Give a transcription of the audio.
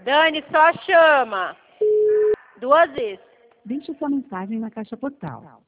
Dani, só chama. 2 vezes. Deixe sua mensagem na caixa postal.